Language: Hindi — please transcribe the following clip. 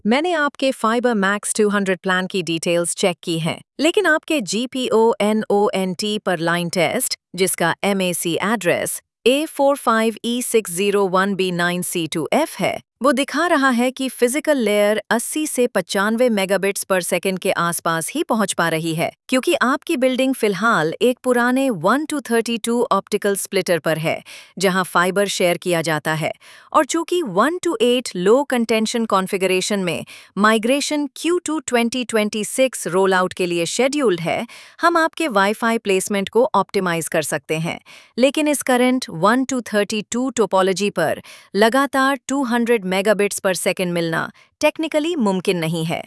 मैंने आपके फाइबर मैक्स 200 प्लान की डिटेल्स चेक की हैं, लेकिन आपके GPONONT पर लाइन टेस्ट, जिसका MAC एड्रेस A45E601B9C2F है, वो दिखा रहा है कि फिजिकल लेयर 80 से 95 मेगाबिट्स पर सेकंड के आसपास ही पहुंच पा रही है, क्योंकि आपकी बिल्डिंग फिलहाल एक पुराने 1 to 32 ऑप्टिकल स्प्लिटर पर है, जहां फाइबर शेयर किया जाता है। और चूंकि 1 to 8 लो कंटेंशन कॉन्फ़िगरेशन में माइग्रेशन Q2 2026 रोल आउट के लिए शेड्यूल्ड है, हम आपके वाईफाई प्लेसमेंट को ऑप्टिमाइज कर सकते हैं। लेकिन इस करंट 1 to 32 टोपोलॉजी पर लगातार 200 मेगाबिट्स पर सेकंड मिलना टेक्निकली मुमकिन नहीं है।